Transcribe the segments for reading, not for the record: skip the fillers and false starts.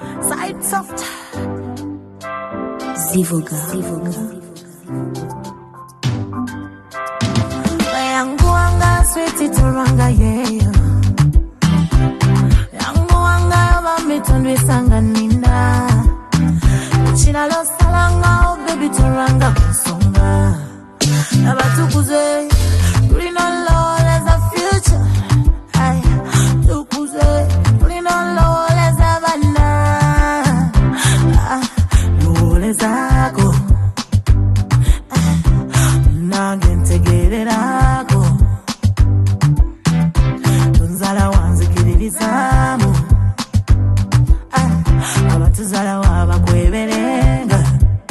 Side soft. Zivuga. Yanguanga sweet turanga yeah. Yanguanga bamitondwe sanganina. China lo salanga oh baby turanga kusonga. Abatukuze pulling on low as a future. Ay, tukuze pulling on low as a vanna. Low as a go. Nagente get it a go. Tunzala wanzi kiririzamu. Abatuzala waba kweberenga.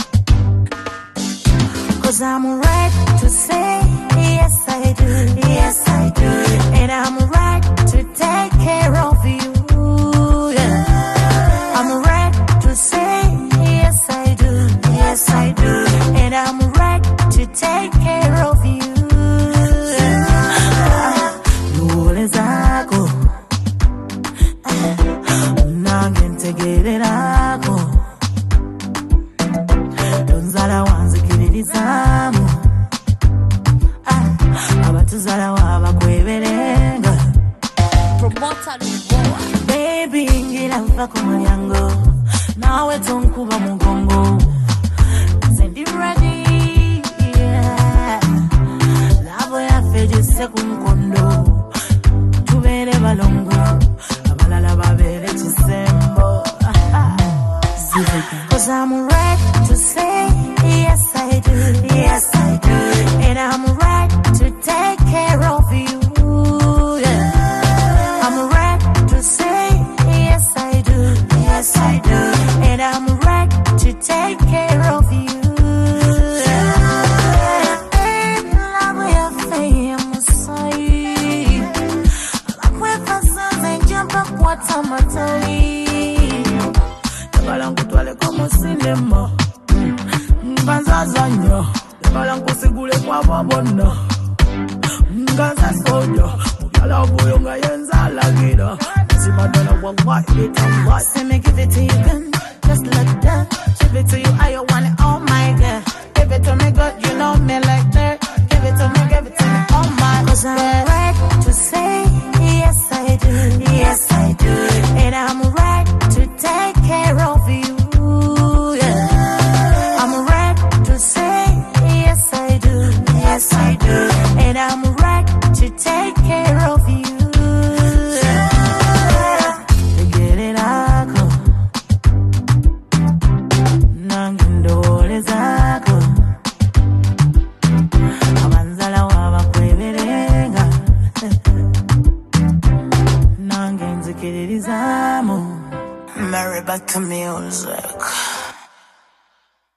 'Cause I'm right to say yes I do, yes I do, and I'm right to take care of you. Yeah. I'm right to say yes I do, yes I do, and I'm right to take care of you. Lule zako, nangente gererako. Donzala wanzi kiririzamu. Abatuzala waba kweberenga. Promoter Luboa. Baby ngira mfa kumulyango. Nawe tonkuba mugongo. Sendi ready. Yeah. Lavo ya fejise kumkondo. Tubere balongo. Abalala babere chisembo. 'Cause I'm right to say yes I do, yes I do, and I'm right to take care of you. Yeah. I'm right to say yes I do, yes I do, and I'm right to take care of you. Cinema Mbanza zanyo Balanko sigule kwa babona Mbanza sojo Mugala buyonga yenza lagida Simadana wangwa itamba Say me give it to you good Just like that Give it to you I want it oh my god Give it to me good you know me like that Give it to me oh my god 'Cause I'm right to say yes I do, yes I do, and I'm right to take care of you. Yes, I do, and I'm right to take care of you. Get it out, Nangindole zako, Amanzala waba kweberenga, Nangenzikirizamu. Marry back to music.